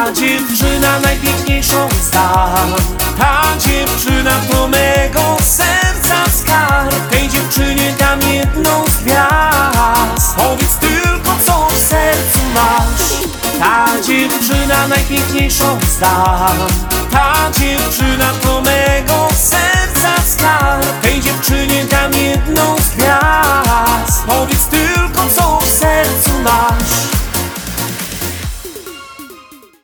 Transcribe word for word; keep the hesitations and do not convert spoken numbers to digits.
Ta dziewczyna najpiękniejszą znam. Ta dziewczyna to mego serca skarb. Tej dziewczynie dam jedną z gwiazd. Powiedz tylko, co w sercu masz. Ta dziewczyna najpiękniejszą znam. Ta dziewczyna to mego serca skarb. Tej dziewczynie dam jedną z gwiazd. Powiedz tylko, co w sercu masz.